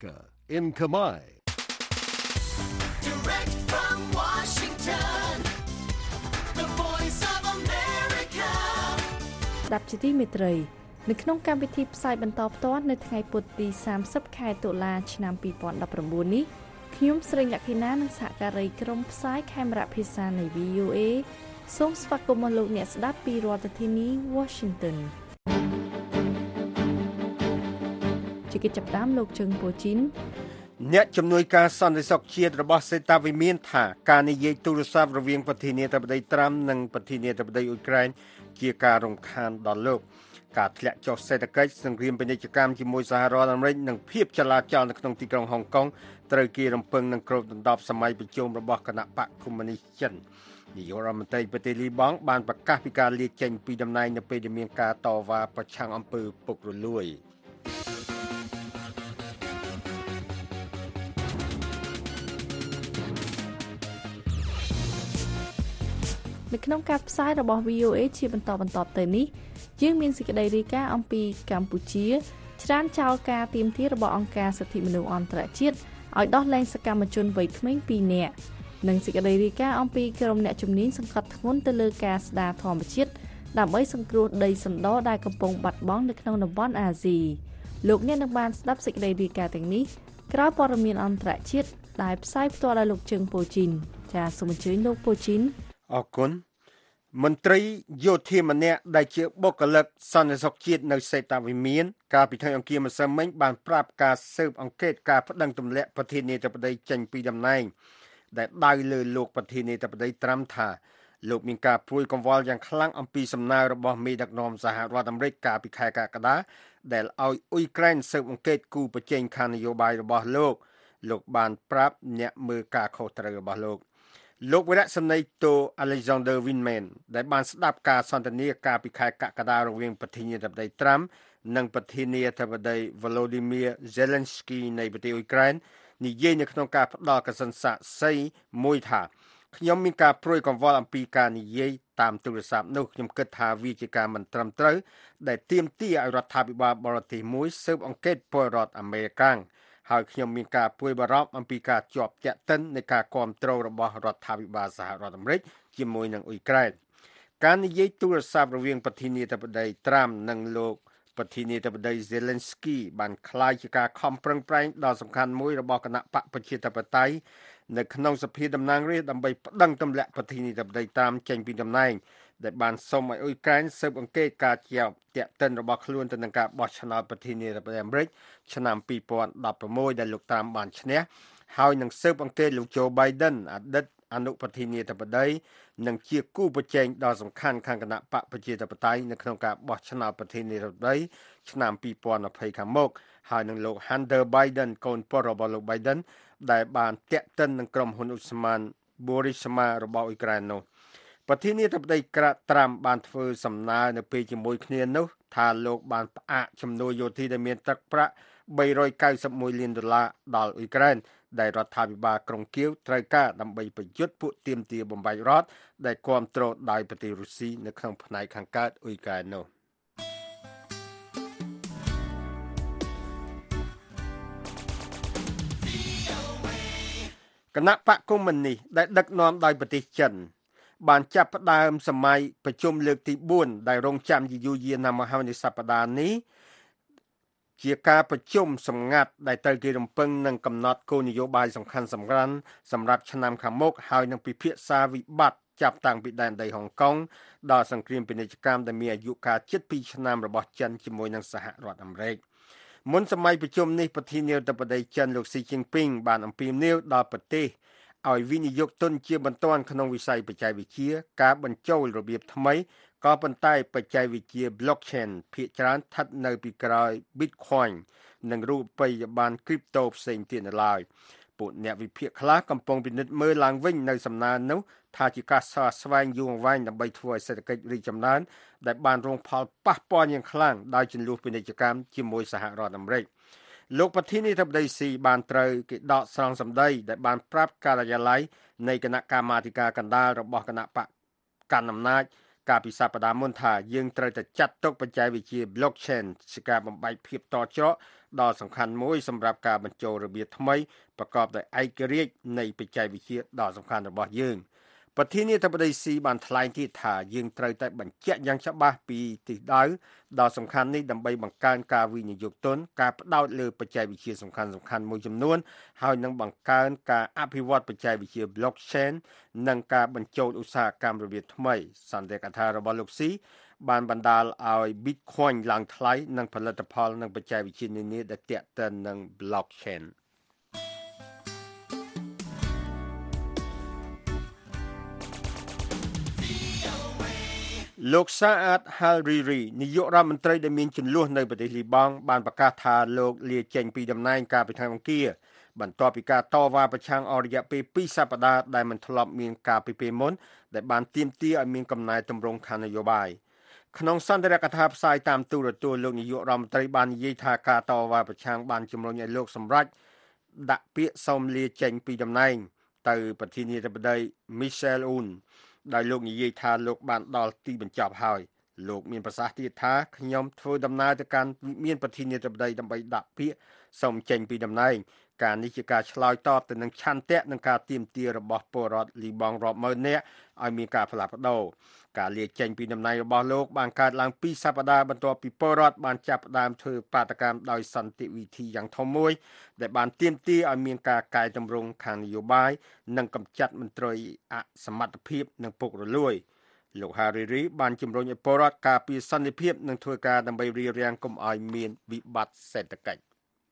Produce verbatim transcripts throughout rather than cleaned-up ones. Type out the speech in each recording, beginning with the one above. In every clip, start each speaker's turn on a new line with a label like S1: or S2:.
S1: America in Khmer.
S2: Direct from Washington, the voice of America.
S3: ស្ដាប់ជាទីមេត្រីនៅក្នុងកម្មវិធីផ្សាយបន្តផ្ទាល់នៅថ្ងៃពុធទីសាមសិបខែតុលាឆ្នាំពីរពាន់ដប់ប្រាំបួននេះខ្ញុំស្រីលក្ខិណានិងសហការីក្រុមផ្សាយខេមរៈភាសានៃ V O A សូមស្វាគមន៍មកលោកអ្នកស្ដាប់ពីរដ្ឋធានី Washington ជាកិច្ចចាប់ផ្ដើមលោកជឹងពូជីន
S4: អ្នកជំនួយការសន្តិសុខជាតិរបស់សេតាវិមានថាការនិយាយទូរស័ព្ទរវាងប្រធានាធិបតីត្រាំនិងប្រធានាធិបតីអ៊ុយក្រែនជាការរំខានដល់លោកការធ្លាក់ចុះសេដ្ឋកិច្ចសង្គ្រាមពាណិជ្ជកម្មជាមួយសហរដ្ឋអាមេរិកនិងភាពចលាចលនៅក្នុងទីក្រុងហុងកុងត្រូវគេរំពឹងនឹងគ្របដណ្ដប់សម័យប្រជុំរបស់គណៈបកកុម្មុយនីសចិននាយករដ្ឋមន្ត្រីប្រទេសលីបង់បានប្រកាសពីការលាចេញពីតំណែងនៅពេលដែលមានការតវ៉ាប្រឆាំងអំពើពុករលួយ
S3: នៅក្នុងការផ្សាយរបស់ V O A ជាបន្តបន្ទាប់ទៅនេះយើងមានសេចក្តីរាយការណ៍អំពីកម្ពុជាច្រានចោលការទាមទាររបស់អង្គការសិទ្ធិមនុស្សអន្តរជាតិឲ្យដោះលែងសកម្មជនវ័យក្មេងពីរនាក់និងសេចក្តីរាយការណ៍អំពីក្រុមអ្នកជំនាញសង្កត់ធ្ងន់ទៅលើការស្ដារធម្មជាតិដើម្បីសង្គ្រោះដីសណ្ដដែលកំពុងបាត់បង់នៅក្នុងតំបន់អាស៊ីលោកអ្នកនឹងបានស្ដាប់សេចក្តីរាយការណ៍ទាំងនេះក្រោយព័ត៌មានអន្តរជាតិដែលផ្សាយផ្ទាល់ដោយលោកជឹងពូជីនចាសសូមអញ្ជើញលោកពូជីន
S4: អរគុណមន្ត្រីយោធាម្នាក់ដែលជាបុគ្គលិកសន្តិសុខជាតិនៅសេតាវិមានកាលពីថ្ងៃអង្គារម្សិលមិញបានប្រាប់ការស៊ើបអង្កេតការប្តឹងទម្លាក់ប្រធានាធិបតីចេញពីតំណែងដែលដៅលើលោកប្រធានាធិបតីត្រាំថាលោកមានការព្រួយកង្វល់យ៉ាងខ្លាំងអំពីសំណើរបស់មេដឹកនាំសហរដ្ឋអាមេរិកកាលពីខែកក្កដាដែលឲ្យអ៊ុយក្រែនស៊ើបអង្កេតគូប្រជែងខាងនយោបាយរបស់លោកលោកបានប្រាប់អ្នកមើលការខុសត្រូវរបស់លោកលោកវិរៈសំណេរតូ Alexander Winman ដែលបានស្ដាប់ការសន្ទនាកាលពីខែកក្កដារវាងប្រធានាធិបតីត្រាំនិងប្រធានាធិបតី Volodymyr Zelensky នៃប្រទេសអ៊ុយក្រែននិយាយនៅក្នុងការផ្ដល់កសិនសាក់សីមួយថាខ្ញុំមានការព្រួយកង្វល់អំពីការនិយាយតាមទូរស័ព្ទនោះខ្ញុំគិតថាវាជាការមិនត្រឹមត្រូវដែលទាមទារឲ្យរដ្ឋាភិបាលបរទេសមួយស៊ើបអង្កេតពលរដ្ឋអាមេរិកាំងហើយខ្ញុំមានការព្រួយបារម្ភអំពីការជាប់ទាក់ទិននៃការគាំទ្ររបស់រដ្ឋាភិបាលសហរដ្ឋអាមេរិកជាមួយនឹងអ៊ុយក្រែនការនិយាយទូរស័ព្ទរវាងប្រធានាធិបតីត្រាំនិងលោកប្រធានាធិបតី Zelensky បានក្លាយជាការខំប្រឹងប្រែងដ៏សំខាន់មួយរបស់គណៈបកប្រជាធិបតេយ្យនៅក្នុងសភាតំណាងរាស្ត្រដើម្បីប្តឹងទម្លាក់ប្រធានាធិបតីត្រាំចេញពីតំណែងដែលបានសុំឲ្យអ៊ុយក្រែនស៊ើបអង្កេតការជាប់ទាក់ទិនរបស់ខ្លួនទៅនឹងការបោះឆ្នោតប្រធានាធិបតីអាមេរិកឆ្នាំពីរពាន់ដប់ប្រាំមួយដែលលោកត្រាំបានឈ្នះហើយនឹងស៊ើបអង្កេតលោក Joe Biden អតីតអនុប្រធានាធិបតីនិងជាគូប្រជែងដ៏សំខាន់ខាងគណៈបកប្រជាធិបតេយ្យនៅក្នុងការបោះឆ្នោតប្រធានាធិបតីឆ្នាំពីរពាន់ยี่สิบខាងមុខហើយនឹងលោក Hunter Biden កូនប្រុសរបស់លោក Biden ដែលបានតាក់ទិននឹងក្រុមហ៊ុនឧស្ម័ន Burisma របស់អ៊ុយក្រែននោះប្រធានាធិបតីក្រាត្រាំបានធ្វើសំណើនៅពេលជាមួយគ្នានោះថាលោកបានផ្អាកជំនួយយោធាដែលមានទឹកប្រាក់បីរយកៅសិបមួយលានដុល្លារដល់អ៊ុយក្រែនដែលរដ្ឋាភិបាលក្រុងគៀវត្រូវការដើម្បីប្រយុទ្ធពួកទាមទារបំបែករដ្ឋដែលគាំទ្រដោយប្រទេសរុស្ស៊ីនៅក្នុងផ្នែកខាងកើតអ៊ុយក្រែននោះគណៈបកកុម្មុយនីសដែលដឹកនាំដោយប្រទេសចិនបានចាប់ផ្ដើមសម័យប្រជុំលើកទីបួនដែលរងចាំយូរយារណាស់មកហើយនៅសប្តាហ៍នេះជាការប្រជុំសម្ងាត់ដែលត្រូវគេរំពឹងនឹងកំណត់គោលនយោបាយសំខាន់សម្រាប់សម្រាប់ឆ្នាំខាងមុខហើយនឹងពិភាក្សាវិបត្តិចាប់តាំងពីដែនដីហុងកុងដល់សង្គ្រាមពាណិជ្ជកម្មដែលមានអាយុកាលជិតពីរឆ្នាំរបស់ចិនជាមួយនឹងសហរដ្ឋអាមេរិកមុនសម័យប្រជុំនេះប្រធានាធិបតីចិនលោកស៊ីជីនពីងបានអំពាវនាវដល់ប្រទេសឲ្យវិនិយោគទុនជាបន្ទាន់ក្នុងវិស័យបច្ចេកវិទ្យាការបញ្ចូលរបៀបថ្មីក៏ប៉ុន្តែបច្ចេកវិទ្យា blockchain ភាគច្រើនស្ថិតនៅពីក្រោយ Bitcoin និងរូបិយប័ណ្ណ crypto ផ្សេងទៀតនៅឡើយពួកអ្នកវិភាគខ្លះកំពុងពិនិត្យមើលឡើងវិញនៅសំណើនោះថាជាការស្វែងស្វែងយូរអង្វែងដើម្បីធ្វើឲ្យសេដ្ឋកិច្ចរីកចម្រើនដែលបានរងផលប៉ះពាល់យ៉ាងខ្លាំងដោយជម្លោះពាណិជ្ជកម្មជាមួយសហរដ្ឋអាមេរិកលោកប្រធានាធិបតីស៊ីបានត្រូវគេដកស្រង់សម្ដីដែលបានប្រាប់ការិយាល័យនៃគណៈកម្មាធិការកណ្ដាលរបស់គណៈបកកណ្ដាលអំណាចកាលពីសប្តាហ៍មុនថាយើងត្រូវតែចាត់ទុកបច្ចេកវិទ្យា blockchain ជាការបំបែកភាពតច្រកដ៏សំខាន់មួយសម្រាប់ការបញ្ចូលរបៀបថ្មីប្រកបដោយឯករាជ្យនៃបច្ចេកវិទ្យាដ៏សំខាន់របស់យើងប្រធានាធិបតីស៊ីបានថ្លែងទៀតថាយើងត្រូវតែបញ្ជាក់យ៉ាងច្បាស់ពីទិសដៅដ៏សំខាន់នេះដើម្បីបង្កើនការវិនិយោគទុនការផ្ដោតលើបច្ចេកវិទ្យាសំខាន់សំខាន់មួយចំនួនហើយនឹងបង្កើនការអភិវឌ្ឍបច្ចេកវិទ្យា blockchain និងការបញ្ចូលឧស្សាហកម្មរបៀបថ្មីសន្និដ្ឋានរបស់លោកស៊ីបានបណ្ដាលឲ្យ Bitcoin ឡើងថ្លៃនិងផលិតផលនិងបច្ចេកវិទ្យានានាដែលទាក់ទងនឹង blockchainលោកសាអាត ហាល់រីរីនាយករដ្ឋមន្ត្រីដែលមានចំនួននៅប្រទេសលីបង់បានប្រកាសថាលោកលាចេញពីតំណែងកាលពីថ្ងៃអង្គារបន្ទាប់ពីការតវ៉ាប្រឆាំងអស់រយៈពេលពីរសប្តាហ៍ដែលមិនធ្លាប់មានការពីពេលមុនដែលបានទាមទារឲ្យមានកំណែទម្រង់ខាងនយោបាយក្នុងសន្ទរកថាផ្សាយតាមទូរទស្សន៍លោកនាយករដ្ឋមន្ត្រីបាននិយាយថាការតវ៉ាប្រឆាំងបានជំរុញឲ្យលោកសម្រេចដាក់ពាក្យសូមលាចេញពីតំណែងទៅប្រធានាធិបតី Michel Aounដោយលោកនិយាយថាលោកបានដល់ទីបញ្ចប់ហើយលោកមានប្រសាសន៍ទៀតថាខ្ញុំធ្វើដំណើរទៅកាន់វិមានប្រធានាធិបតីដើម្បីដាក់ពាក្យសូមចេញពីតំណែងការនេះជាការឆ្លើយតបទៅនឹងឆន្ទៈនិងការទាមទាររបស់ពលរដ្ឋលីបង់រាប់ម៉ឺននាក់ឲ្យមានការផ្លាស់ប្ដូរការលាចេញពីតំណែងរបស់លោកបានកើតឡើងពីរសប្តាហ៍បន្ទាប់ពីពលរដ្ឋបានចាប់ផ្ដើមធ្វើបាតកម្មដោយសន្តិវិធីយ៉ាងធំមួយដែលបានទាមទារឲ្យមានការកែតម្រង់ខាងនយោបាយនិងកម្ចាត់មន្ត្រីអសមត្ថភាពនិងពុករលួយលោកហារីរីបានជំរុញឲ្យពលរដ្ឋការពារសន្តិភាពនិងធ្វើការដើម្បីរារាំងកុំឲ្យមានវិបត្តិសេដ្ឋកិច្ច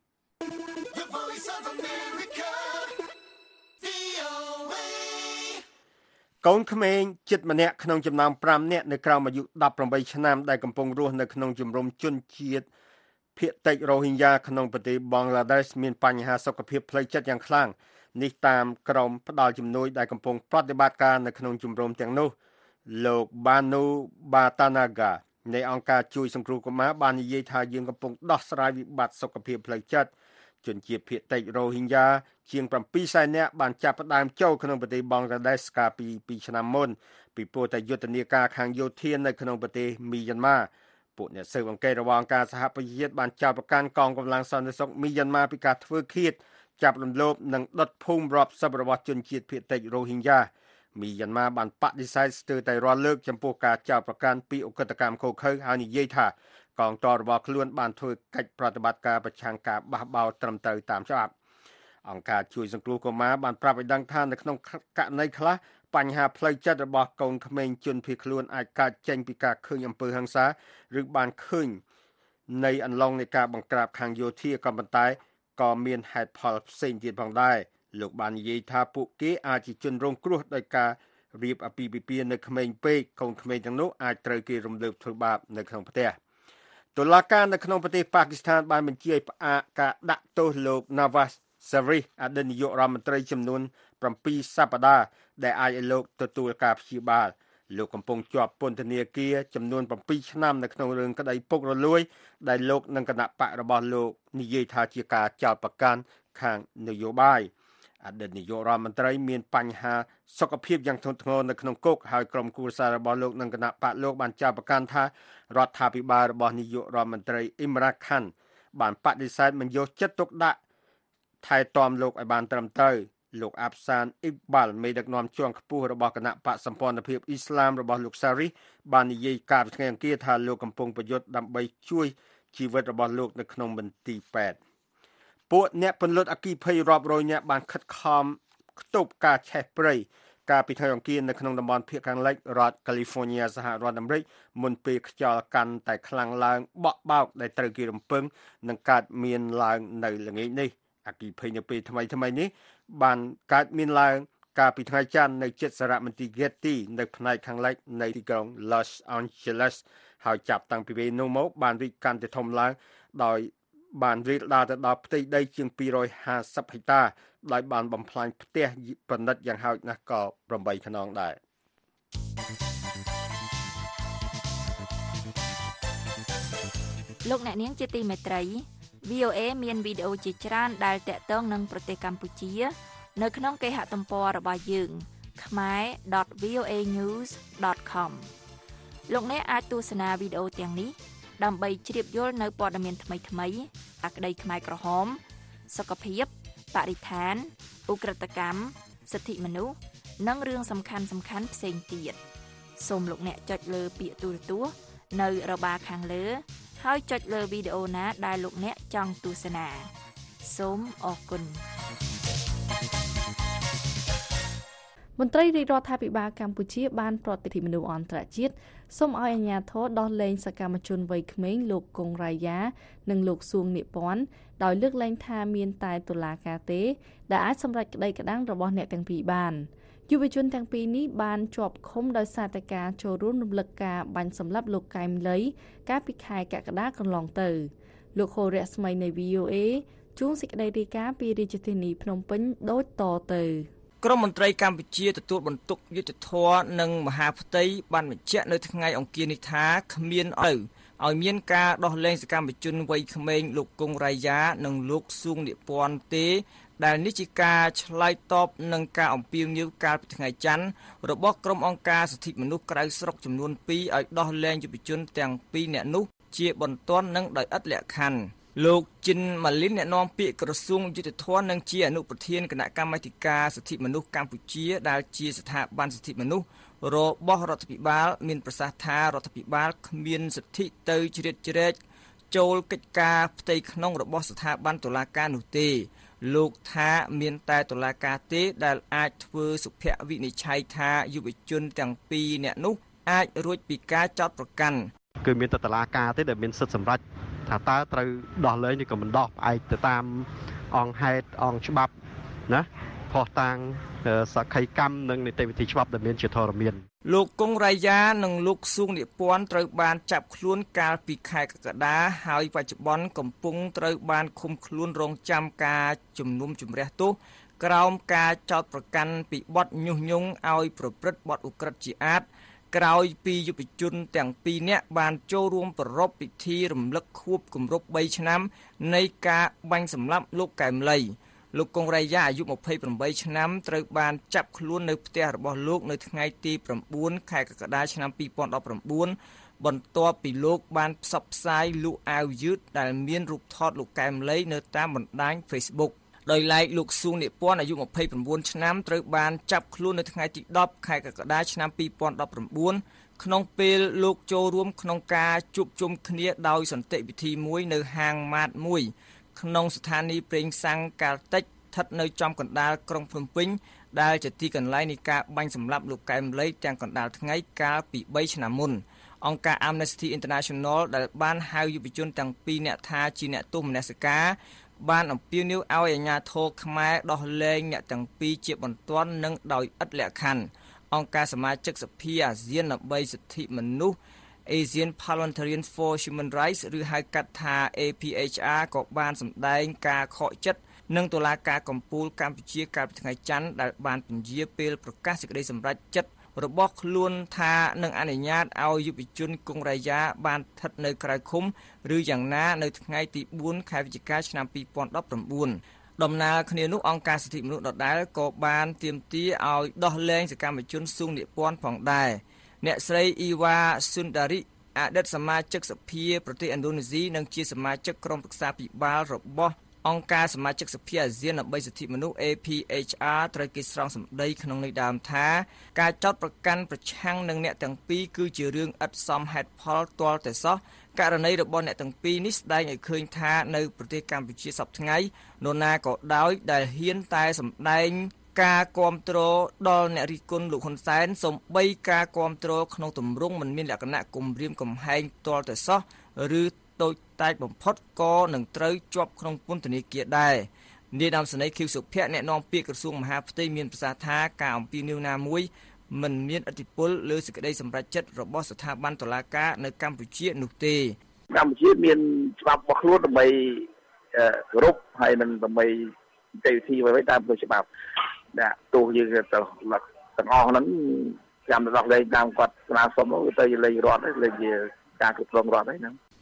S4: កូនក្មេងជិតម្នាក់ក្នុងចំណោមប្រាំនាក់នៅក្រោមអាយុដប់ប្រាំបីឆ្នាំដែលកំពុងរស់នៅក្នុងជំរំជនជាតិភាគតិចរ៉ូហីញ៉ាក្នុងប្រទេសបង់ក្លាដេសមានបញ្ហាសុខភាពផ្លូវចិត្តយ៉ាងខ្លាំងនេះតាមក្រុមផ្ដល់ជំនួយដែលកំពុងប្រតិបត្តិការនៅក្នុងជំរំទាំងនោះលោកបានូបាតាណាហ្កានៃអង្គការជួយសង្គ្រោះកុមារបាននិយាយថាយើងកំពុងដោះស្រាយវិបត្តិសុខភាពផ្លូវចិត្តជនជាតិភាគតិចរ៉ូហីញ៉ាជាងប្រាំពីរសែននាក់បានចាប់ផ្ដើមចូលក្នុងប្រទេសបង់ក្លាដេសកាលពីពីរឆ្នាំមុនពីព្រោះតែយុទ្ធនាការខាងយោធានៅក្នុងប្រទេសមីយ៉ាន់ម៉ាពួកអ្នកស៊ើបអង្កេតរបស់អង្គការសហប្រជាជាតិបានចោទប្រកាន់កងកម្លាំងសន្តិសុខមីយ៉ាន់ម៉ាពីការធ្វើឃាតចាប់រំលោភនិងដុតភូមិរាប់សិបរបស់ជនជាតិភាគតិចរ៉ូហីញ៉ាមីយ៉ាន់ម៉ាបានបដិសេធស្ទើរតែរាល់លើកចំពោះការចោទប្រកាន់ពីអកតកម្មឃោរឃៅហើយនិយាយថាកងទ័ពរបស់ខ្លួនបានធ្វើកិច្ចប្រតិបត្តិការប្រឆាំងការបះបោរត្រឹមត្រូវតាមច្បាប់អង្គការជួយសង្គ្រោះកុមារបានប្រាប់ឲ្យដឹងថានៅក្នុងករណីខ្លះបញ្ហាផ្លូវចិត្តរបស់កូនក្មេងជនភៀសខ្លួនអាចកើតចេញពីការឃើញអំពើហិង្សាឬបានឃើញនៃអន្លង់នៃការបង្ក្រាបខាងយោធាក៏ប៉ុន្តែក៏មានហេតុផលផ្សេងទៀតផងដែរលោកបាននិយាយថាពួកគេអាចជាជនរងគ្រោះដោយការរៀបអាពាហ៍ពិពាហ៍នៅក្មេងពេកកូនក្មេងទាំងនោះអាចត្រូវគេរំលោភធ្វើបាបនៅក្នុងផ្ទះតុលាការនៅក្នុងប្រទេសប៉ាគីស្ថានបានបញ្ជាឲ្យផ្អាកការដាក់ទោសលោក Nawaz Sharif អតីតនាយករដ្ឋមន្ត្រីចំនួនប្រាំពីរសប្តាហ៍ដែលអាចឲ្យលោកទទួលការព្យាបាលលោកកំពុងជាប់ពន្ធនាគារចំនួនប្រាំពីរឆ្នាំនៅក្នុងរឿងក្តីពុករលួយដែលលោកនិងគណៈបករបស់លោកនិយាយថាជាការចោទប្រកាន់ខាងនយោបាយអតីតនាយករដ្ឋមន្ត្រីមានបញ្ហាសុខភាពយ៉ាងធ្ងន់ធ្ងរនៅក្នុងគុកហើយក្រុមគ្រួសាររបស់លោកនិងគណៈបកលោកបានចោទប្រកាន់ថារដ្ឋាភិបាលរបស់នាយករដ្ឋមន្ត្រីអ៊ីមរ៉ាខាន់បានបដិសេធមិនយកចិត្តទុកដាក់ថែទាំលោកឲ្យបានត្រឹមត្រូវលោកអាប់សានអ៊ីបាល់មេដឹកនាំជាន់ខ្ពស់របស់គណៈបកសម្ព័ន្ធភាពអ៊ីស្លាមរបស់លោកសារីបាននិយាយកាលពីថ្ងៃអង្គារថាលោកកំពុងប្រយុទ្ធដើម្បីជួយជីវិតរបស់លោកនៅក្នុងមន្ទីរពេទ្យពួកអ្នកពន្លត់អគ្គិភ័យរាប់រយនាក់បានខិតខំខ្ទប់ការឆេះព្រៃកាលពីថ្ងៃអង្គារនៅក្នុងតំបន់ភាគខាងលិចរដ្ឋ California សហរដ្ឋអាមេរិកមុនពេលខ្យល់កាន់តែខ្លាំងឡើងបក់បោកដែលត្រូវគេរំពឹងនឹងកើតមានឡើងនៅល្ងាចនេះអគ្គិភ័យនៅពេលថ្មីថ្មីនេះបានកើតមានឡើងកាលពីថ្ងៃច័ន្ទនៅជិតសារមន្ទីរ Getty នៅផ្នែកខាងលិចនៃទីក្រុង Los Angeles ហើយចាប់តាំងពីពេលនោះមកបានរីកកាន់តែធំឡើងដោយបានរីកដល់ទៅដល់ផ្ទៃដីជាងពីររយហាសិបហិកតាដោយបានបំផ្លាញផ្ទះប្រណិតយ៉ាងហោចណាស់ក៏ប្រាំបីខ្នងដែរ
S1: លោកអ្នកនាងជាទីមេត្រី វី អូ เอ មានវីដេអូជាច្រើនដែលតាក់ទងនឹងប្រទេសកម្ពុជានៅក្នុងគេហទំព័ររបស់យើង khmer dot v o a news dot com លោកអ្នកអាចទស្សនាវីដេអូទាំងនេះដើម្បីជ្រាបយល់នៅព័ត៌មានថ្មីៗអាក្តីខ្មែរក្រហមសុខភាពបរិស្ថានឧក្រិដ្ឋកម្មសិទ្ធិមនុស្សនិងរឿងសំខាន់ៗផ្សេងទៀតសូមលោកអ្នកចុចលើពាក្យទូរទស្សន៍នៅរបារខាងលើហើយចុចលើវីដេអូណាដែលលោកអ្នកចង់ទស្សនាសូមអរគុណ
S3: មន្ត្រីរាជរដ្ឋាភិបាលកម្ពុជាបានប្រតិបត្តិមនុស្សអន្តរជាតិសូមឲ្យអាជ្ញាធរដោះលែងសកម្មជនវ័យក្មេងលោកកុងរ៉ាយ៉ានិងលោកសួងនិពន្ធដោយលើកលែងថាមានតែតុលាការទេដែលអាចសម្រេចក្តីក្តាំងរបស់អ្នកទាំងពីរបានយុវជនទាំងពីរនេះបានជាប់ឃុំដោយសារតែការចូលរួមរំលឹកការបាញ់សម្លាប់លោកកែមលីកាលពីខែកក្កដាកន្លងទៅលោកខូរៈស្មីនៃ វី អូ អេ ជួងសេចក្តីរាយការណ៍ពីរាជធានីភ្នំពេញដូចតទៅ
S5: ក្រមមន្ត្រីកម្ពុជាទទួលបន្ទុកយុទ្ធធរនិងមហាផ្ទៃបានបញ្ជាក់នៅថ្ងៃអង្គារនេះថាគ្មានឲ្យឲ្យមានការដោះលែងសកម្មជនវ័យក្មេងលោកកុងរ៉ាយ៉ានិងលោកសួងនិពន្ធទេដែលនេះជាការឆ្លើយតបនឹងការអំពាវនាវកាលពីថ្ងៃច័ន្ទរបស់ក្រុមអង្គការសិទ្ធិមនុស្សក្រៅស្រុកចំនួនពីរឲ្យដោះលែងយុវជនទាំងពីរនាក់នោះជាបន្ទាន់និងដោយឥតលក្ខខណ្ឌលោកជិនម៉ាលីនអ្នកនាំពាក្យក្រសួងយុតិធម៌និងជាអនុប្រធានគណៈកម្មាធិការសិទ្ធិមនុស្សកម្ពុជាដែលជាស្ថាប័នសិទ្ធិមនុស្សរបស់រដ្ឋាភិបាលមានប្រសាសន៍ថារដ្ឋាភិបាលគ្មានសិទ្ធិទៅជ្រៀតជ្រែកចូលកិច្ចការផ្ទៃក្នុងរបស់ស្ថាប័នតុលាការនោះទេលោកថាមានតែតុលាការទេដែលអាចធ្វើសុភវិនិច្ឆ័យថាយុវជនទាំងពីរនាក់នោះអាចរួចពីការចោទប្រកាន់
S6: គឺមានតែតុលាការទេដែលមានសិទ្ធិសម្រេចថាតើត្រូវដោះលែងឬក៏មិនដោះផ្អែកទៅតាមអង្គហេតុអង្គច្បាប់ណាផុសតាងសក្ខីកម្មនិងនីតិវិធីច្បាប់ដែលមានជាធរមាន
S5: លោកកុងរ៉ាយ៉ានិងលោកសួងនិពន្ធត្រូវបានចាប់ខ្លួនកាលពីខែកក្កដាហើយបច្ចុប្បន្នកំពុងត្រូវបានឃុំខ្លួនរងចាំការជំនុំជម្រះទោសក្រោមការចោទប្រកាន់ពីបទញុះញង់ឲ្យប្រព្រឹត្តបទឧក្រិដ្ឋជាអាតក្រោយពីយុវជនទាំងពីរនាក់បានចូលរួមប្រារព្ធពិធីរំលឹកខួបគម្រប់បីឆ្នាំនៃការបាញ់សម្លាប់លោកកែមលីលោកកុងរ៉ាយ៉ាអាយុម្ភៃប្រាំបីឆ្នាំត្រូវបានចាប់ខ្លួននៅផ្ទះរបស់លោកនៅថ្ងៃទី៩ខែកក្កដាឆ្នាំពីរពាន់ដប់ប្រាំបួនបន្ទាប់ពីលោកបានផ្សព្វផ្សាយលក់អាវយឺតដែលមានរូបថតលោកកែមលីនៅតាមបណ្ដាញ Facebookដោយឡែកលោកសួងនិពន្ធអាយុម្ភៃប្រាំបួនឆ្នាំត្រូវបានចាប់ខ្លួននៅថ្ងៃទីដប់ខែកក្កដាឆ្នាំពីរពាន់ដប់ប្រាំបួនក្នុងពេលលោកចូលរួមក្នុងការជួបជុំគ្នាដោយសន្តិវិធីមួយនៅហាងម៉ាតមួយក្នុងស្ថានីយ៍ប្រេងសាំងកាល់តិចស្ថិតនៅចំកណ្ដាលក្រុងភ្នំពេញដែលជាទីកន្លែងនៃការបាញ់សម្លាប់លោកកែមលីទាំងកណ្ដាលថ្ងៃកាលពីបីឆ្នាំមុនអង្គការ Amnesty International ដែលបានហៅយុវជនទាំងពីរនាក់ថាជាអ្នកទោសមនសិការបានអំពាវនាវឲ្យអាជ្ញាធរខ្មែរដោះលែងអ្នកទាំងពីរជាបន្ទាន់និងដោយឥតលក្ខខណ្ឌអង្គការសមាជិកសភាអាស៊ានដើម្បីសិទ្ធិមនុស្ស Asian Parliamentarian for Human Rights ឬហៅកាត់ថា A P H R ក៏បានសម្ដែងការខកចិត្តនឹងតុលាការកំពូលកម្ពុជាកាលពីថ្ងៃច័ន្ទដែលបានពន្យាពេលប្រកាសសេចក្តីសម្រេចចិត្តរបស់ខ្លួនថានឹងអនុញ្ញាតឲ្យយុវជនកុងរ៉ាយ៉ាបានស្ថិតនៅក្រៅឃុំឬយ៉ាងណានៅថ្ងៃទីបួនខែវិច្ឆិកាឆ្នាំពីរពាន់ដប់ប្រាំបួនដំណើរគ្នានោះអង្គការសិទ្ធិមនុស្សដដែលក៏បានទាមទារឲ្យដោះលែងសកម្មជនសួងនិពន្ធផងដែរអ្នកស្រីអ៊ីវ៉ាស៊ុនដារីអតីតសមាជិកសភាប្រទេសឥណ្ឌូនេស៊ីនិងជាសមាជិកក្រុមប្រឹក្សាពិបាលរបស់អង្គការសមាជិកសភាអាស៊ានដើម្បីសិទ្ធិមនុស្ស A P H R ត្រូវគេស្រង់សម្ដីក្នុងន័យដើមថាការចោទប្រកាន់ប្រឆាំងនឹងអ្នកទាំងពីរគឺជារឿងឥតសមហេតុផលទាល់តែសោះករណីរបស់អ្នកទាំងពីរនេះស្ដែងឲ្យឃើញថានៅប្រទេសកម្ពុជាសពថ្ងៃនរណាក៏ដោយដែលហ៊ានតែសម្ដែងការគាំទ្រដល់អ្នករិះគន់លោកហ៊ុនសែនសូម្បីការគាំទ្រក្នុងទម្រង់មិនមានលក្ខណៈគំរាមកំហែងទាល់តែសោះឬតូចតាចបំផុតក៏នឹងត្រូវជាប់ក្នុងពន្ធនាគារដែរនាយដើមសេនីយ៍ខៀវសុភ័ក្រអ្នកនាំពាក្យក្រសួងមហាផ្ទៃមានប្រសាសន៍ថាការអំពាវនាវណាមួយមិនមានឥទ្ធិពលលើសេចក្តីសម្រេចចិត្តរបស់ស្ថាប័នតុលាការនៅកម្ពុជានោះទេ
S7: កម្ពុជាមានច្បាប់របស់ខ្លួនដើម្បីគោរពហើយនឹងដើម្បីនីតិវិធីអ្វីៗតាមផ្លូវច្បាប់ដែលទោះយើងទៅទាំងអស់ហ្នឹងចាំទៅដោះលែងតាមគាត់ស្នើសុំទៅលេងរដ្ឋលេងជាការគ្រប់គ្រងរដ្ឋហ្នឹង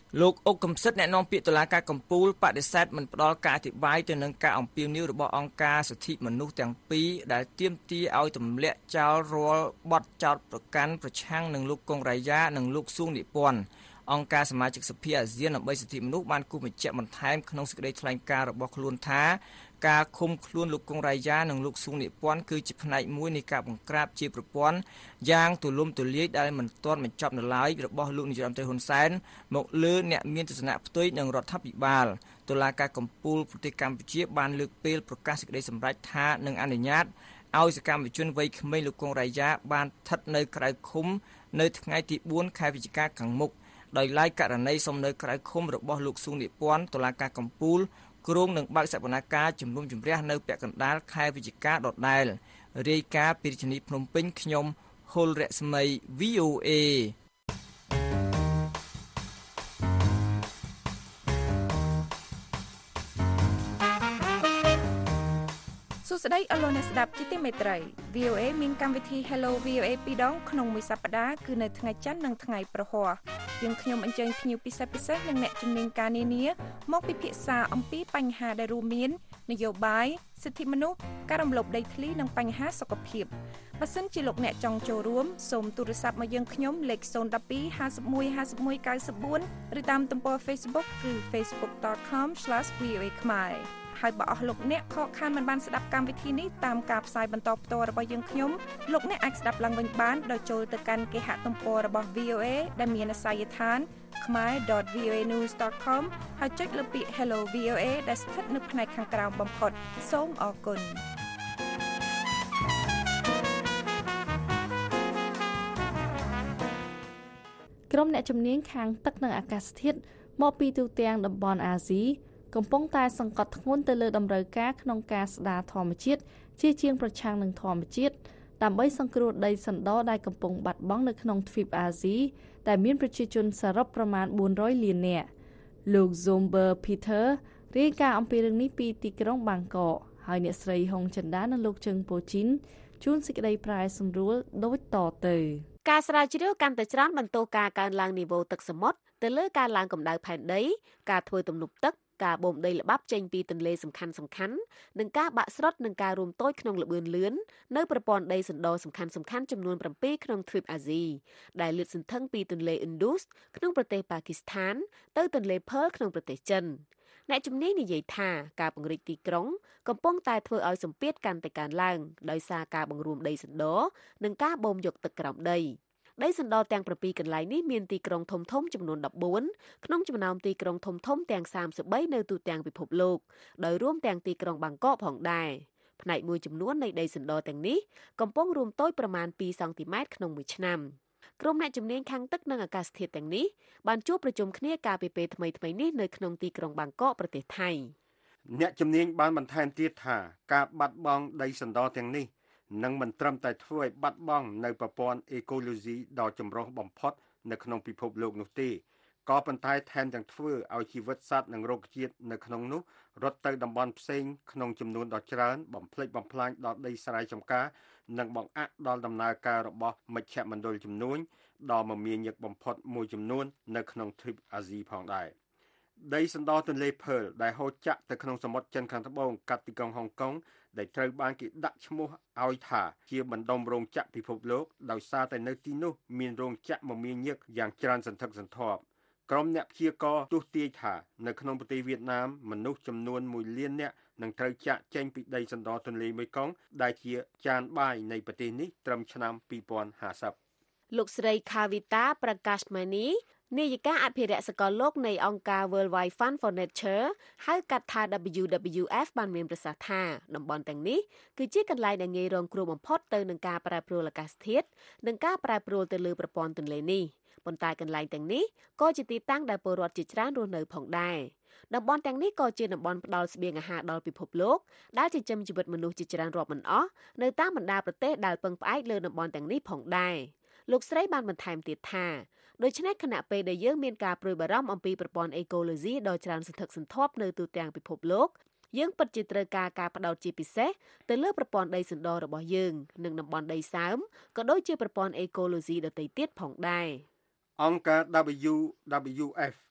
S5: លោកអុកកំសិតអ្នកនាំពាក្យតុលាការកំពូលបដិសេធមិនផ្ដល់ការអធិប្បាយទៅនឹងការអំពាវនាវរបស់អង្គការសិទ្ធិមនុស្សទាំងពីរដែលទាមទារឲ្យទម្លាក់ចោលរាល់បទចោទប្រកាន់ប្រឆាំងនឹងលោកកុងរ៉ាយ៉ានិងលោកស៊ូងនិពន្ធអង្គការសមាជិកសភាអាស៊ានដើម្បីសិទ្ធិមនុស្សបានគូបញ្ជាក់បន្ថែមក្នុងសេចក្តីថ្លែងការណ៍របស់ខ្លួនថាការឃុំខ្លួនលោកកុងរ៉ាយ៉ានិងលោកស៊ូងនិពន្ធគឺជាផ្នែកមួយនៃការបង្ក្រាបជាប្រព័ន្ធយ៉ាងទូលំទូលាយដែលមិនទាន់បញ្ចប់នៅឡើយរបស់លោកនាយរដ្ឋមន្ត្រីហ៊ុនសែនមកលើអ្នកមានទស្សនៈផ្ទុយនឹងរដ្ឋាភិបាលតុលាការកំពូលប្រទេសកម្ពុជាបានលើកពេលប្រកាសសេចក្តីសម្រេចថានឹងអនុញ្ញាតឲ្យសកម្មជនវ័យក្មេងលោកកុងរ៉ាយ៉ាបានស្ថិតនៅក្រៅឃុំនៅថ្ងៃទីបួនខែវិច្ឆិកាខាងមុខដោយឡែកករណីសុំនៅក្រៅឃុំរបស់លោកស៊ូងនិពន្ធតុលាការកំពូលគ្រងនឹងបើកសវនកម្មជំនុំជម្រះនៅពាក់កណ្ដាលខែវិច្ឆិកាដដែលរាយការណ៍ពីរាជធានីភ្នំពេញខ្ញុំហុលរស្មី វី អូ เอ
S8: សួស្តីអស់លោកអ្នកស្ដាប់ជាទីមេត្រី វី អូ เอ មានកម្មវិធី Hello វី អូ เอ ពីរដងក្នុងមួយសប្តាហ៍គឺនៅថ្ងៃច័ន្ទនិងថ្ងៃប្រហ័សយើងខ្ញុំអញ្ជើញភ្ញៀវពិសេសពិសេសនិងអ្នកជំនាញការនានាមកពិភាក្សាអំពីបញ្ហាដែលរួមមាននយោបាយសិទ្ធិមនុស្សការរំលោភដីធ្លីនិងបញ្ហាសុខភាពបើសិនជាលោកអ្នកចង់ចូលរួមសូមទូរស័ព្ទមកយើងខ្ញុំលេខzero one two five one five one nine fourឬតាមទំព័រ Facebook គឺ facebook dot com slash v o a khmer ហើយបើអស់លោកអ្នកខកខានមិនបានស្ដាប់កម្មវិធីនេះតាមការផ្សាយបន្តផ្ទាល់របស់យើងខ្ញុំលោកអ្នកអាចស្ដាប់ឡើងវិញបានដោយចូលទៅកាន់គេហទំព័ររបស់ វី អូ เอ ដែលមានអាសយដ្ឋាន khmer dot v o a news dot com ហើយចុចលើពាក្យ Hello វី អូ เอ ដែលស្ថិតនៅផ្នែកខាងក្រោមបំផុតសូមអរគុណ
S3: ក្រុមអ្នកជំនាញខាងទឹកនិងអាកាសធាតុមកពីទូទាំងតំបន់អាស៊ីកំពុងតែសង្កត់ធ្ងន់ទៅលើតម្រូវការក្នុងការស្ដារធម្មជាតិជាជាងប្រឆាំងនឹងធម្មជាតិដើម្បីសង្គ្រោះដីសណ្ដដែលកំពុងបាត់បង់នៅក្នុងទ្វីបអាស៊ីដែលមានប្រជាជនសរុបប្រមាណfour hundredលាននាក់លោក Zomber Peter រាយការណ៍អំពីរឿងនេះពីទីក្រុងបាងកកហើយអ្នកស្រីហុងចិន្តានិងលោកជឹងពូជីនជួនសេចក្តីប្រែសម្រួលដូចតទៅ
S9: ការស្រាវជ្រាវកាន់តែច្រើនបន្តការកើនឡើងនីវ៉ូទឹកសមុទ្រទៅលើការឡើងកម្ដៅផែនដីការធ្វើទំនប់ទឹកការបូមដីល្បាប់ចេញពីទន្លេសំខាន់សំខាន់និងការបាក់ស្រុតនិងការរួមតូចក្នុងល្បឿនលឿននៅប្រព័ន្ធដីសណ្ដសំខាន់សំខាន់ចំនួនsevenក្នុងទ្វីបអាស៊ីដែលលាតសន្ធឹងពីទន្លេ Indus ក្នុងប្រទេសប៉ាគីស្ថានទៅទន្លេ Pearl ក្នុងប្រទេសចិនអ្នកជំនាញនិយាយថាការពង្រីកទីក្រុងកំពុងតែធ្វើឲ្យសម្ពាធកាន់តែកើនឡើងដោយសារការបង្រួមដីសណ្ដនិងការបូមយកទឹកក្រោមដីដីសណ្ដទាំងsevenកន្លែងនេះមានទីក្រុងធំៗចំនួនfourteenក្នុងចំណោមទីក្រុងធំៗទាំងthirty-threeនៅទូទាំងពិភពលោកដោយរួមទាំងទីក្រុងបាងកកផងដែរផ្នែកមួយចំនួននៃដីសណ្ដទាំងនេះកំពុងរួមតូចប្រមាណtwoសង់ទីម៉ែត្រក្នុងមួយឆ្នាំក្រុមអ្នកជំនាញខាងទឹកនិងអាកាសធាតុទាំងនេះបានជួបប្រជុំគ្នាកាលពីពេលថ្មីៗនេះនៅក្នុងទីក្រុងបាងកកប្រទេសថៃ
S4: អ្នកជំនាញបានបន្ថែមទៀតថាការបាត់បង់ដីសណ្ដទាំងនេះនឹងមិនត្រឹមតែធ្វើឲ្យបាត់បង់នៅប្រព័ន្ធអេកូឡូស៊ីដ៏ចម្រុះបំផុតនៅក្នុងពិភពលោកនោះទេក៏ប៉ុន្តែថែមទាំងធ្វើឲ្យជីវិតសត្វនិងរុក្ខជាតិនៅក្នុងនោះរត់ទៅតំបន់ផ្សេងក្នុងចំនួនដ៏ច្រើនបំផ្លិចបំផ្លាញដល់ដីស្រែចម្ការនិងបង្អាក់ដល់ដំណើរការរបស់មជ្ឈមណ្ឌលជំនួញដ៏មមាញឹកបំផុតមួយចំនួននៅក្នុងទ្វីបអាស៊ីផងដែរដីសណ្ដទន្លេ Pearl ដែលហូរចាក់ទៅក្នុងសមុទ្រចិនខាងត្បូងកាត់ទីក្រុងហុងកុងដែលត្រូវបានគេដាក់ឈ្មោះឲ្យថាជាបណ្ដុំរោងចក្រពិភពលោកដោយសារតែនៅទីនោះមានរោងចក្រមមាញឹកយ៉ាងច្រើនសន្ធឹកសន្ធាប់ក្រុមអ្នកព្យាករណ៍ទស្សន៍ទាយថានៅក្នុងប្រទេសវៀតណាមមនុស្សចំនួនoneលាននាក់នឹងត្រូវចាកចេញពីដីសណ្ដទន្លេមេគង្គដែលជាចានបាយនៃប្រទេសនេះត្រឹមឆ្នាំtwo thousand fifty
S9: លោកស្រី Kavita Prakashmani នាយិកាអភិរក្សសកលលោកនៃអង្គការ World Wide Fund for Nature ហៅកាត់ថា W W F បានមានប្រសាសន៍ថាតំបន់ទាំងនេះគឺជាកន្លែងដែលងាយរងគ្រោះបំផុតទៅនឹងការប្រែប្រួលអាកាសធាតុនិងការប្រែប្រួលទៅលើប្រព័ន្ធទន្លេនេះប៉ុន្តែកន្លែងទាំងនេះក៏ជាទីតាំងដែលពលរដ្ឋជាច្រើនរស់នៅផងដែរតំបន់ទាំងនេះក៏ជាតំបន់ផ្ដល់ស្បៀងអាហារដល់ពិភពលោកដែលចិញ្ចឹមជីវិតមនុស្សជាច្រើនរាប់មិនអស់នៅតាមបណ្ដាប្រទេសដែលពឹងផ្អែកលើតំបន់ទាំងនេះផងដែរលោកស្រីបានបន្ថែមទៀតថាដូច្នេះខណៈពេលដែលយើងមានការព្រួយបារម្ភអំពីប្រព័ន្ធអេកូឡូស៊ីដ៏ច្រើនសន្ធឹកសន្ធាប់នៅទូទាំងពិភពលោកយើងពិតជាត្រូវការការផ្ដោតជាពិសេសទៅលើប្រព័ន្ធដីសណ្ដរបស់យើងនិងតំបន់ដីសើមក៏ដូចជាប្រព័ន្ធអេកូឡូស៊ីដទៃទៀតផងដែរ
S4: អង្គការ W W F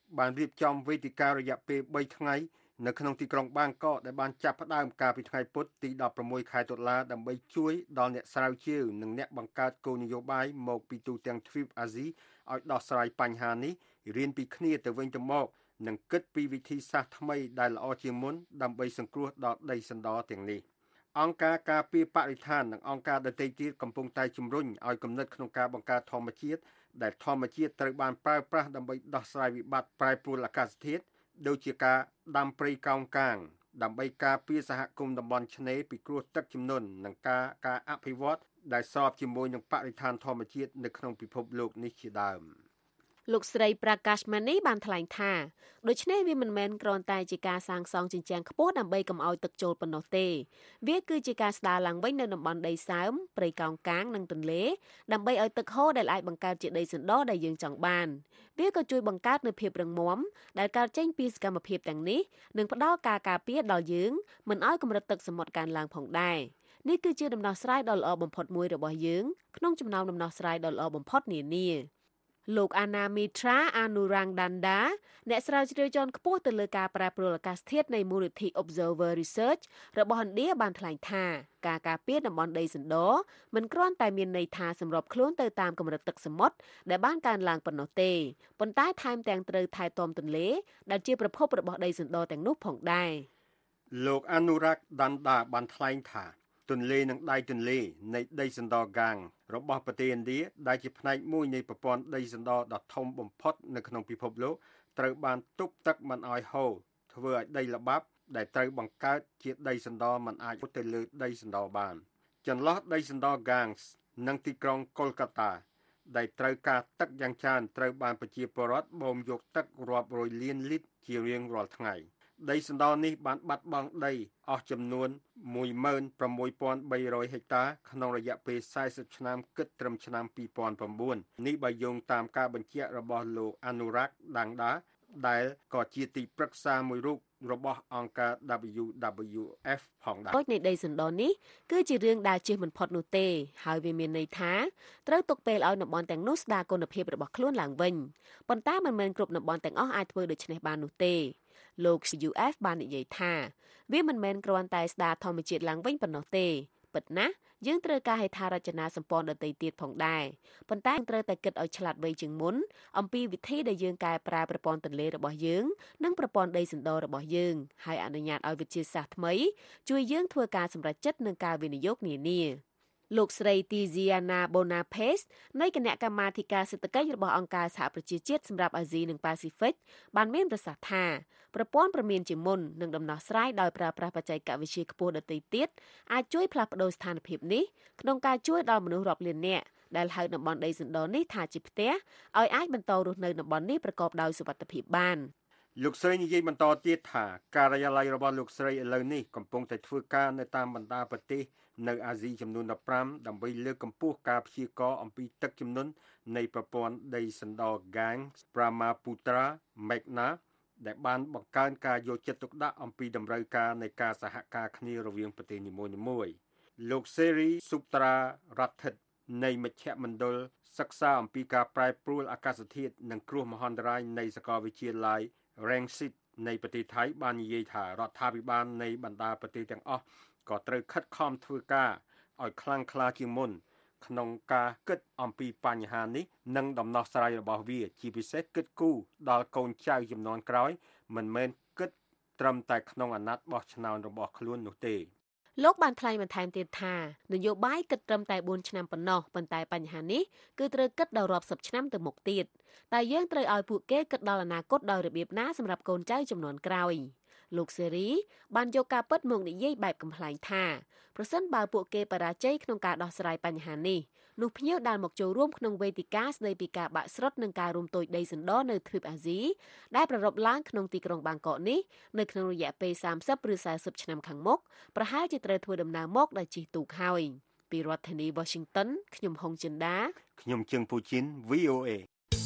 S4: បានរៀបចំវេទិការរយៈពេលបីថ្ងៃនៅក្នុងទីក្រុងបាងកកដែលបានចាប់ផ្ដើមកាលពីថ្ងៃពុធទីដប់ប្រាំមួយខែតុលាដើម្បីជួយដល់អ្នកស្រាវជ្រាវនិងអ្នកបង្កើតគោលនយោបាយមកពីទូទាំងទ្វីបអាស៊ីឲ្យដោះស្រាយបញ្ហានេះរៀនពីគ្នាទៅវិញទៅមកនិងគិតពីវិធីសាស្ត្រថ្មីដែលល្អជាងមុនដើម្បីសង្គ្រោះដល់ដីសណ្ដទាំងនេះអង្គការការពារបរិស្ថាននិងអង្គការដទៃទៀតកំពុងតែជំរុញឲ្យគំនិតក្នុងការបង្កើតធម្មជាតិដែលធម្មជាតិត្រូវបានប្រើប្រាស់ដើម្បីដោះស្រាយវិបត្តិប្រែប្រួលអាកាសធាតុដូចជាការដាំព្រៃកោងកាងដើម្បីការពារសហគមន៍តំបន់ឆ្នេរពីគ្រោះទឹកជំនន់និងការការអភិវឌ្ឍដែលស្របជាមួយនឹងបរិស្ថានធម្មជាតិនៅក្នុងពិភពលោកនេះជាដើម
S9: លោកស្រីប្រាកាសម៉ានីបានថ្លែងថាដូច្នេះវាមិនមែនគ្រាន់តែជាការសាងសង់ជញ្ជាំងខ្ពស់ដើម្បីកុំឲ្យទឹកចូលប៉ុណ្ណោះទេវាគឺជាការស្ដារឡើងវិញនៅតំបន់ដីសើមព្រៃកោងកាងនិងទន្លេដើម្បីឲ្យទឹកហូរដែលអាចបង្កើតជាដីសណ្ដដែលយើងចង់បានវាក៏ជួយបង្កើតនូវភាពរឹងមាំដែលកើតចេញពីសកម្មភាពទាំងនេះនិងផ្ដល់ការការពារដល់យើងមិនឲ្យកម្រិតទឹកសមុទ្រកើនឡើងផងដែរនេះគឺជាដំណោះស្រាយដ៏ល្អបំផុតមួយរបស់យើងក្នុងចំណោមដំណោះស្រាយដ៏ល្អបំផុតនានាលោកអាណាមីត្រាអានូរ៉ាងដាន់ដាអ្នកស្រាវជ្រាវជាន់ខ្ពស់ទៅលើការប្រែប្រួលអាកាសធាតុនៃមូលនិធិ Observer Research របស់ឥណ្ឌាបានថ្លែងថាការការពារតំបន់ដីសណ្ដមិនគ្រាន់តែមានន័យថាសម្របខ្លួនទៅតាមកម្រិតទឹកសមុទ្រដែលបានកើនឡើងប៉ុណ្ណោះទេប៉ុន្តែថែមទាំងត្រូវថែទាំទន្លេដែលជាប្រភពរបស់ដីសណ្ដទាំងនោះផងដែរ
S4: លោកអានូរ៉ាក់ដាន់ដាបានថ្លែងថាទន្លេនិងដៃទន្លេនៃដីសណ្ដហ្គាងរបស់ប្រទេសឥណ្ឌាដែលជាផ្នែកមួយនៃប្រព័ន្ធដីសណ្ដដ៏ធំបំផុតនៅក្នុងពិភពលោកត្រូវបានទប់ទឹកមិនឲ្យហូរធ្វើឲ្យដីល្បាប់ដែលត្រូវបង្កើតជាដីសណ្ដមិនអាចទៅលើដីសណ្ដបានចន្លោះដីសណ្ដហ្គាងនិងទីក្រុងកុលកាតាដែលត្រូវការទឹកយ៉ាងច្រើនត្រូវបានប្រជាពលរដ្ឋបូមយកទឹករាប់រយលានលីត្រជារៀងរាល់ថ្ងៃដីសណ្ដនេះបានបាត់បង់ដីអស់ចំនួនមួយម៉ឺនប្រាំមួយពាន់បីរយហិកតាក្នុងរយៈពេលសែសិបឆ្នាំគិតត្រឹមឆ្នាំពីរពាន់ប្រាំបួននេះបើយោងតាមការបញ្ជាក់របស់លោកអានូរ៉ាក់ដាងដាដែលក៏ជាទីប្រឹក្សាមួយរូបរបស់អង្គការ W W F ផងដែរ
S9: ដូចនៃដីសណ្ដនេះគឺជារឿងដែលជៀសមិនផុតនោះទេហើយវាមានន័យថាត្រូវទុកពេលឲ្យតំបន់ទាំងនោះស្ដារគុណភាពរបស់ខ្លួនឡើងវិញប៉ុន្តែមិនមែនគ្រប់តំបន់ទាំងអស់អាចធ្វើដូច្នេះបាននោះទេលោក W F បាននិយាយថាវាមិនមែនគ្រាន់តែស្ដារធម្មជាតិឡើងវិញប៉ុណ្ណោះទេពិតណាស់យើងត្រូវការហេដ្ឋារចនាសម្ព័ន្ធដទៃទៀតផងដែរប៉ុន្តែត្រូវតែគិតឲ្យឆ្លាតវៃជាងមុនអំពីវិធីដែលយើងកែប្រែប្រព័ន្ធទន្លេរបស់យើងនិងប្រព័ន្ធដីសណ្ដរបស់យើងហើយអនុញ្ញាតឲ្យវិទ្យាសាស្ត្រថ្មីជួយយើងធ្វើការសម្រេចចិត្តនិងការវិនិយោគនានាលោកស្រី Tiziana Bonapes នៃគណៈកម្មាធិការសេដ្ឋកិច្ចរបស់អង្គការសហប្រជាជាតិសម្រាប់អាស៊ីនិងប៉ាស៊ីហ្វិកបានមានប្រសាសន៍ថាប្រព័ន្ធព្រមានជាមុននិងដំណោះស្រាយដោយប្រើប្រាស់បច្ចេកវិទ្យាខ្ពស់ដទៃទៀតអាចជួយផ្លាស់ប្តូរស្ថានភាពនេះក្នុងការជួយដល់មនុស្សរាប់លាននាក់ដែលហៅតំបន់ដីសណ្ដនេះថាជាផ្ទះឲ្យអាចបន្តរស់នៅតំបន់នេះប្រកបដោយសុវត្ថិភាពបាន
S4: លោកស្រីនិយាយបន្តទៀតថាការិយាល័យរបស់លោកស្រីឥឡូវនេះកំពុងតែធ្វើការនៅតាមបណ្ដាប្រទេសនៅអាស៊ីចំនួនដប់ប្រាំដើម្បីលើកកម្ពស់ការព្យាករណ៍អំពីទឹកជំនន់នៃប្រព័ន្ធដីសណ្ដ Gang Brahmaputra Meghna ដែលបានបង្កើនការយកចិត្តទុកដាក់អំពីតម្រូវការនៃការសហការគ្នារវាងប្រទេសនីមួយៗលោក Seri Suptra Rathit នៃមជ្ឈមណ្ឌលសិក្សាអំពីការប្រែប្រួលអាកាសធាតុនិងគ្រោះមហន្តរាយនៃសាកលវិទ្យាល័យ Rangsit នៃប្រទេសថៃបាននិយាយថារដ្ឋាភិបាលនៃបណ្ដាប្រទេសទាំងអស់ក៏ត្រូវខិតខំធ្វើការឲ្យខ្លាំងក្លាជាងមុនក្នុងការគិតអំពីបញ្ហានេះនិងដំណោះស្រាយរបស់វាជាពិសេសគិតគូរដល់កូនចៅជំនាន់ក្រោយមិនមែនគិតត្រឹមតែក្នុងអាណត្តិបោះឆ្នោតរបស់ខ្លួននោះទេ
S9: លោកបានថ្លែងបន្ថែមទៀតថានយោបាយគិតត្រឹមតែបួនឆ្នាំប៉ុណ្ណោះប៉ុន្តែបញ្ហានេះគឺត្រូវគិតដល់រាប់សិបឆ្នាំទៅមុខទៀតតែយើងត្រូវឲ្យពួកគេគិតដល់អនាគតដោយរបៀបណាសម្រាប់កូនចៅជំនាន់ក្រោយលោកសេរីបានយកការពិតមកនិយាយបែបកំប្លែងថាប្រសិនបើពួកគេបរាជ័យក្នុងការដោះស្រាយបញ្ហានេះនោះភ្ញៀវដែលមកចូលរួមក្នុងវេទិកាស្ដីពីការបាក់ស្រុតនិងការរួមតូចដីសណ្ដនៅទ្វីបអាស៊ីដែលប្រារព្ធឡើងក្នុងទីក្រុងបាងកកនេះនៅក្នុងរយៈពេលសាមសិបឬសែសិបឆ្នាំខាងមុខប្រហែលជាត្រូវធ្វើដំណើរមកដោយជិះទូកហើយពីរដ្ឋធានី Washington ខ្ញុំហុងចិន្តា
S4: ខ្ញុំជើងពូជីន V O A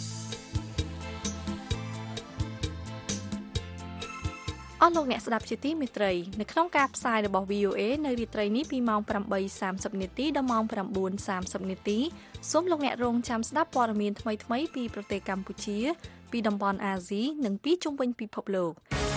S3: អស់លោកអ្នកស្ដាប់ជាទីមេត្រីនៅក្នុងការផ្សាយរបស់ V O A នៅរាត្រីនេះពីម៉ោង ប្រាំបីសាមសិប នាទីដល់ម៉ោង ប្រាំបួនសាមសិប នាទីសូមលោកអ្នករងចាំស្ដាប់ព័ត៌មានថ្មីៗពីប្រទេសកម្ពុជាពីតំបន់អាស៊ីនិងពីជុំវិញពិភពលោក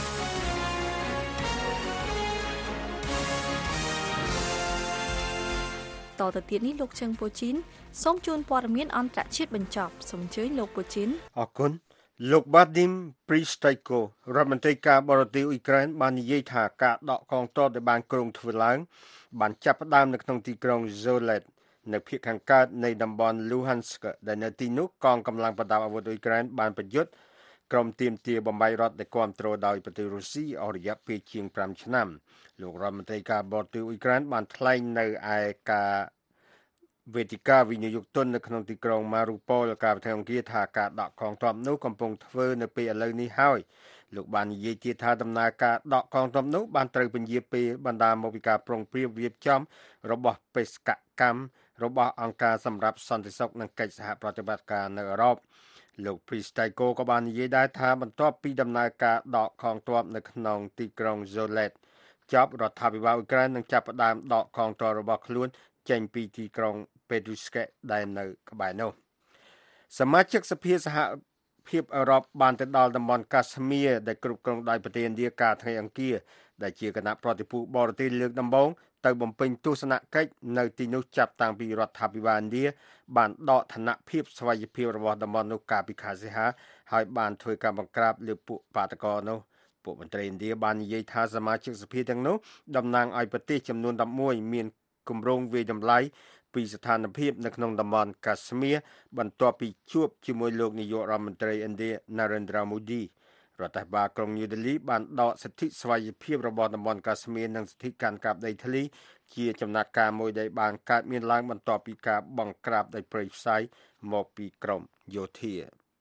S3: តទៅទៀតនេះលោកជឹងពូជីនសូមជូនព័ត៌មានអន្តរជាតិបញ្ចប់សូមអញ្ជើញលោកពូជីន
S4: អរគុណលោកបាឌីមព្រីស្តៃកូរដ្ឋមន្ត្រីការបរទេសអ៊ុយក្រែនបាននិយាយថាការដកកងទ័ពដែលបានគ្រោងធ្វើឡើងបានចាប់ផ្ដើមនៅក្នុងទីក្រុង Zolet នៅភាគខាងកើតនៃតំបន់ Luhansk ដែលនៅទីនោះកងកម្លាំងប្រដាប់អាវុធអ៊ុយក្រែនបានប្រយុទ្ធក្រុមទាមទារបំបីរដ្ឋដែលគាំទ្រដោយប្រទេសរុស្ស៊ីអស់រយៈពេលជាង5ឆ្នាំលោករដ្ឋមន្ត្រីការបរទេសអ៊ុយក្រែនបានថ្លែងនៅឯការវេទិកាវិនិយោគទុននៅក្នុងទីក្រុង Mariupol កាលពីថ្ងៃអង្គារថាការដកកងទ័ពនោះកំពុងធ្វើនៅពេលឥឡូវនេះហើយលោកបាននិយាយទៀតថាដំណើរការដកកងទ័ពនោះបានត្រូវពន្យាពេលបណ្ដាមកពីការប្រុងប្រៀបរៀបចំរបស់បេសកកម្មរបស់អង្គការសម្រាប់សន្តិសុខនិងកិច្ចសហប្រតិបត្តិការនៅអឺរ៉ុបលោក Pristayko ក៏បាននិយាយដែរថាបន្ទាប់ពីដំណើរការដកកងទ័ពនៅក្នុងទីក្រុង Zolet ចប់រដ្ឋាភិបាលអ៊ុយក្រែននឹងចាប់ផ្ដើមដកកងទ័ពរបស់ខ្លួនចេញពីទីក្រុង Petrushke ដែលនៅក្បែរនោះសមាជិកសភាសហភាពអឺរ៉ុបបានទៅដល់តំបន់កាស្មៀដែលគ្រប់គ្រងដោយប្រទេសឥណ្ឌាកាលថ្ងៃអង្គារដែលជាគណៈប្រតិភូបរទេសលើកដំបូងទៅបំពេញទស្សនកិច្ចនៅទីនោះចាប់តាំងពីរដ្ឋាភិបាលឥណ្ឌាបានដកឋានៈភាពស្វ័យភាពរបស់តំបន់នោះកាលពីខែសីហាហើយបានធ្វើការបង្ក្រាបលើពួកបាតកោនោះពួកមន្ត្រីឥណ្ឌាបាននិយាយថាសមាជិកសភាទាំងនោះតំណាងឲ្យប្រទេសចំនួន11មានគម្រោងវាយតម្លៃពីស្ថានភាពនៅក្នុងតំបន់កាស្មៀបន្ទាប់ពីជួបជាមួយលោកនាយករដ្ឋមន្ត្រីឥណ្ឌា Narendra Modi រដ្ឋាភិបាលក្រុងញូដេលីបានដកសិទ្ធិស្វ័យភាពរបស់តំបន់កាស្មៀនិងសិទ្ធិកាន់កាប់ដីធ្លីជាចំណាត់ការមួយដែលបានកើតមានឡើងបន្ទាប់ពីការបង្ក្រាបដោយព្រៃផ្សៃមកពីក្រុមយោធា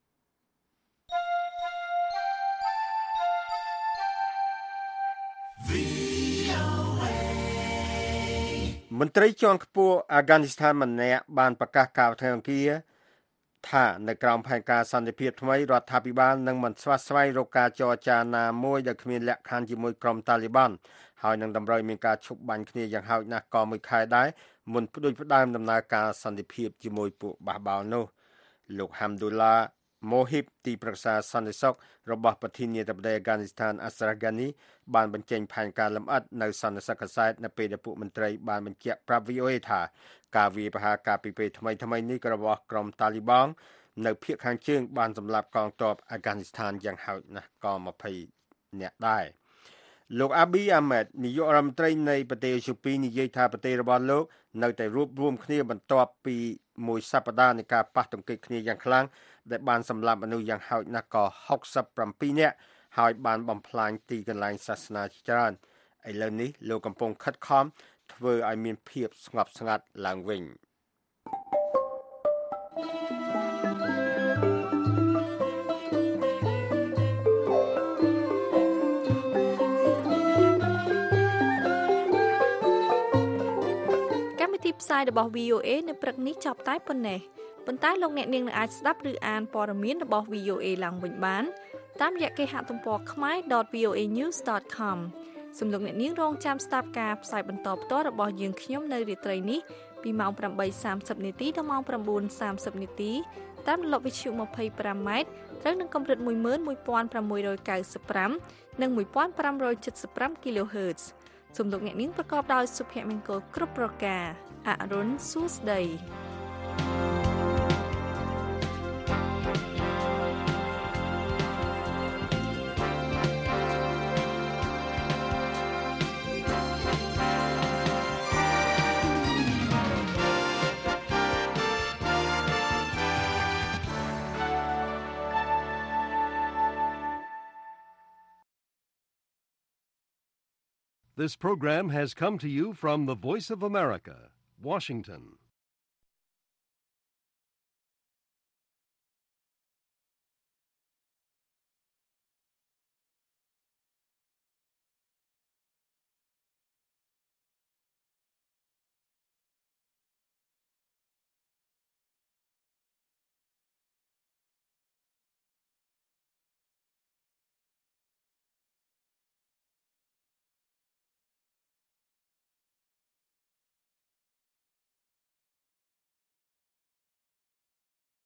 S4: មន្ត្រីជាន់ខ្ពស់អាហ្គានីស្ថានម្នាក់បានប្រកាសកាលថ្ងៃអង្គារថានៅក្រោមផែនការសន្តិភាពថ្មីរដ្ឋាភិបាលនឹងមិនស្វាស្វែងរកការចរចាណាមួយដែលគ្មានលក្ខខណ្ឌជាមួយក្រុមតាលីប័នហើយនឹងតម្រូវមានការឈប់បាញ់គ្នាយ៉ាងហោចណាស់ក៏មួយខែដែរមុនផ្ដួចផ្ដើមដំណើរការសន្តិភាពជាមួយពួកបះបោរនោះលោកហាំឌូឡាម៉ូហ៊ីបទីប្រឹក្សាសន្តិសុខរបស់ប្រធានាធិបតីអាហ្គានីស្ថានអាស្រ៉ាហ្គានីបានបញ្ចេញផែនការលម្អិតនៅសន្និសីទកាសែតនៅពេលដែលពួកមន្ត្រីបានបញ្ជាក់ប្រាប់ វី អូ អេ ថាការវាយប្រហារការពីពេលថ្មីថ្មីនេះរបស់ក្រុមតាលីប័ននៅភាគខាងជើងបានសម្លាប់កងទ័ពអាហ្គានីស្ថានយ៉ាងហោចណាស់ក៏20នាក់ដែរលោកអាប៊ីអាម៉ែតនាយករដ្ឋមន្ត្រីនៃប្រទេសអេត្យូពីនិយាយថាប្រទេសរបស់លោកនៅតែរួបរวมគ្នាបន្ទាប់ពីមួយសប្តាហ៍នៃការប៉ះទង្គិចគ្នាយ៉ាងខ្លាំងដែលបានសម្លាប់មនុស្សយ៉ាងហោចណាស់ក៏67នាក់ហើយបានបំផ្លាញទីកន្លែងសាសនាជាច្រើនឥឡូវនេះលោកកំពុងខិតខំធ្វើឲ្យមានភាពស្ងប់ស្ងាត់ឡើងវិញ
S3: កម្មវិធីផ្សាយរបស់ វី អូ អេ នៅព្រឹកនេះចប់តែប៉ុណ្ណេះប៉ុន្តែលោកអ្នកនាងនឹងអាចស្ដាប់ឬអានព័ត៌មានរបស់ វី អូ អេ ឡើងវិញបានតាមរយៈគេហទំព័រ ខមែរ ដត វី អូ អេ ញូស ដត ខម សូមលោកអ្នកនាងរងចាំស្ដាប់ការផ្សាយបន្តផ្ទាល់របស់យើងខ្ញុំនៅរាត្រីនេះពីម៉ោង ប្រាំបីសាមសិប នាទីដល់ម៉ោង ៩ សាមសិប នាទីតាមរលកវិទ្យុ ម្ភៃប្រាំម៉ែត្រត្រូវនឹងកម្រិត មួយម៉ឺនមួយពាន់ប្រាំមួយរយកៅសិបប្រាំ និង មួយពាន់ប្រាំរយចិតសិបប្រាំ គីឡូហឺត សូមលោកអ្នកនាងប្រកបដោយសុភមង្គលគ្រប់ប្រការអរុនសួស្ដី
S10: This program has come to you from the Voice of America, Washington.